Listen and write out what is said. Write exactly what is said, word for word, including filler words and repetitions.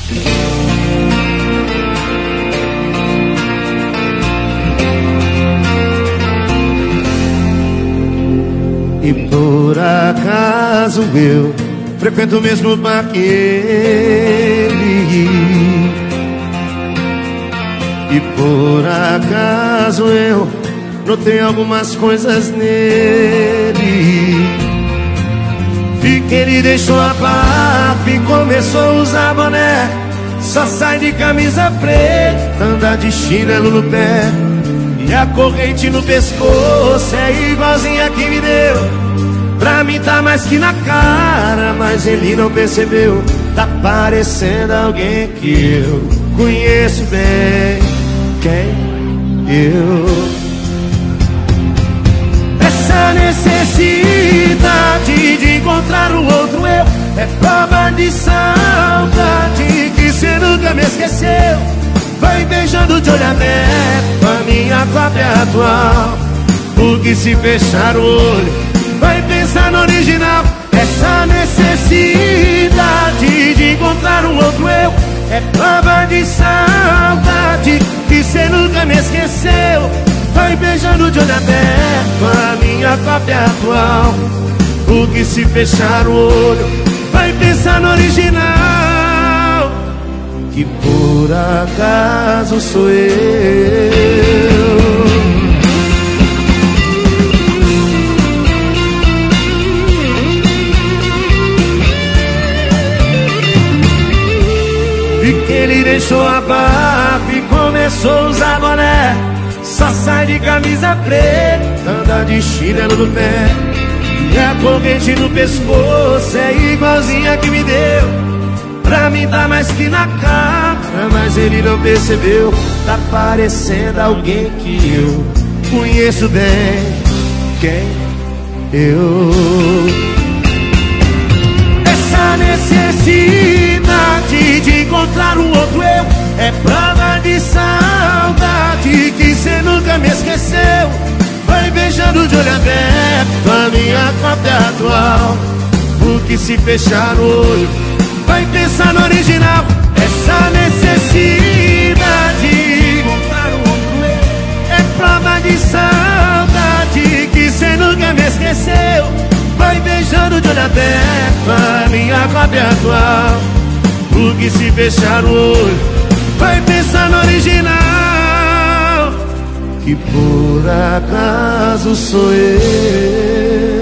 E por acaso eu frequento o mesmo bar que ele. E por acaso eu notei algumas coisas nele. Vi que ele deixou a barba e começou a usar boné. Só sai de camisa preta, anda de chinelo no pé. E a corrente no pescoço é igualzinha que me deu. Pra mim tá mais que na cara, mas ele não percebeu. Tá parecendo alguém que eu conheço bem. Quem? Eu. Essa necessidade de encontrar um outro eu é prova de saudade que cê nunca me esqueceu. Vai beijando de olho aberto a minha cópia atual, porque se fechar o olho vai pensar no original. Essa necessidade de encontrar um outro eu é prova de saudade que cê nunca me esqueceu. Vai beijando de olho aberto a minha cópia atual, porque se fechar o olho vai pensar no original, que por acaso sou eu. Vi que ele deixou a barba e começou a usar boné. Só sai de camisa preta, anda de chinelo no pé. E a corrente no pescoço é igualzinha que me deu. Pra mim tá mais que na cara, mas ele não percebeu. Tá parecendo alguém que eu conheço bem. Quem? Eu. Essa necessidade de encontrar um outro eu é prova de saudade que cê nunca me esqueceu. Vai beijando de olho aberto a minha cópia atual, porque se fechar o olho vai pensar no original. Essa necessidade de encontrar um outro eu é prova de saudade que cê nunca me esqueceu. Vai beijando de olho aberto a minha cópia atual, porque se fechar o olho vai pensar no original, que por acaso sou eu.